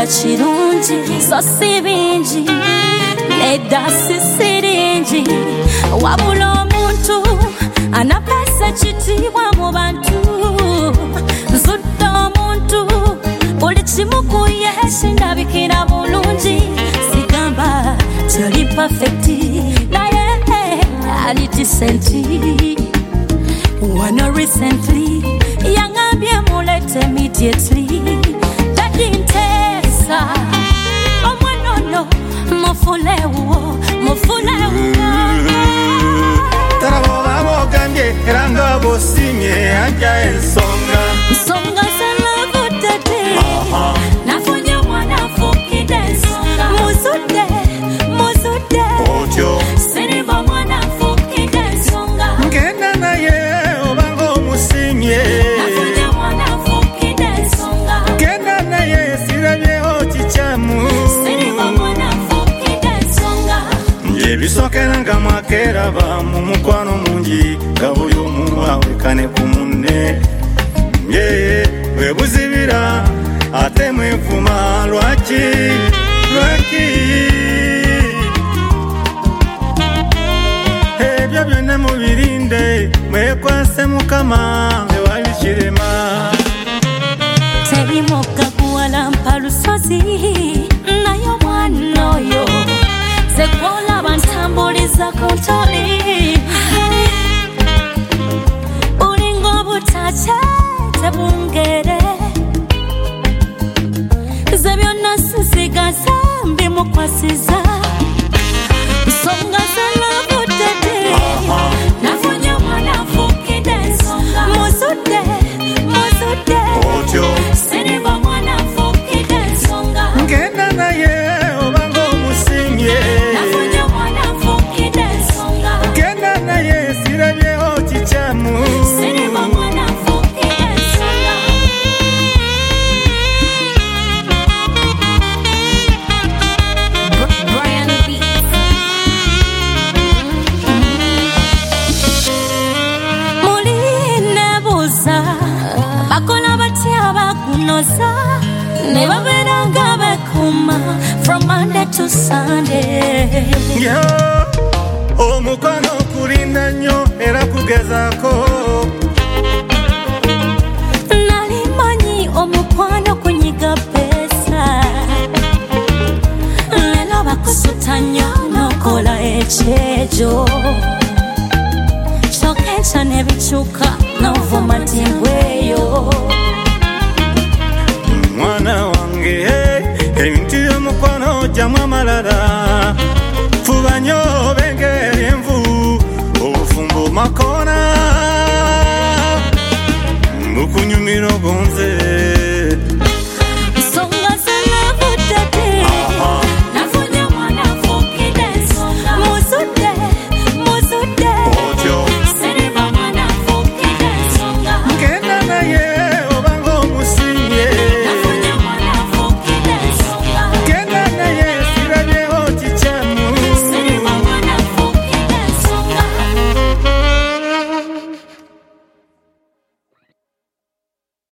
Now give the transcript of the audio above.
chirungi so sibingi nedda sisiringi wabula omuntu anapesa kitiibwa mu bantu nzudde omuntu buli kimu ku Yesu ndabikira bulungi sigamba toli perfecti naye ali decenti wano recently yangambye mulete immediately dadintesa omwanono mufulewo taraboba bogambye era nga bosimye ajja ensonga zanavudde nafunye omwana afukidde ensonga muzudde otyo siriba omwana afukidde ensonga ngenda naye obanga omusimye nafunye omwana afukidde ensonga ngenda naye sirabyeho kikyamu siriba omwana afukidde ensonga ebisokera nga mwakeraba mu mukwano mungi nga buli omu awekane ku munne webuzibira ate mwevuma lwaki ebyo byonna mubirinde mwekwase Mukama ewali kirema teri mugga guwalampa lusozi naye omwana oyo zekwolaba ntambuliza ku ntoli bulinga obutace tebungere ze byonna sisigaza mbimukwasiza nsonga zanavudde nafunye omwana afukidde ensonga muzudde otyo siriba omwana afukidde ensonga ngenda naye obanga omusimye nafunye omwana afukidde ensonga ngenda naye sirabyeho kikyamu siriba omwana afukidde ensonga Brian Beats muli nebuuza bakola batya bagunoza ne babeera nga bekuma from Monday to Sunday omukwano kulinda nnyo era kugezaako nali manyi omukwano kunyiga pesa lero bakusuta nnyo n'okola ekyejo kyokka ekyo ne bikyuka n'ovuma timbweyo mwana wange ebintu by'omukwano gyamu amalala fuba nnyo obengera envu obufumbo makoona bukunyumira obunze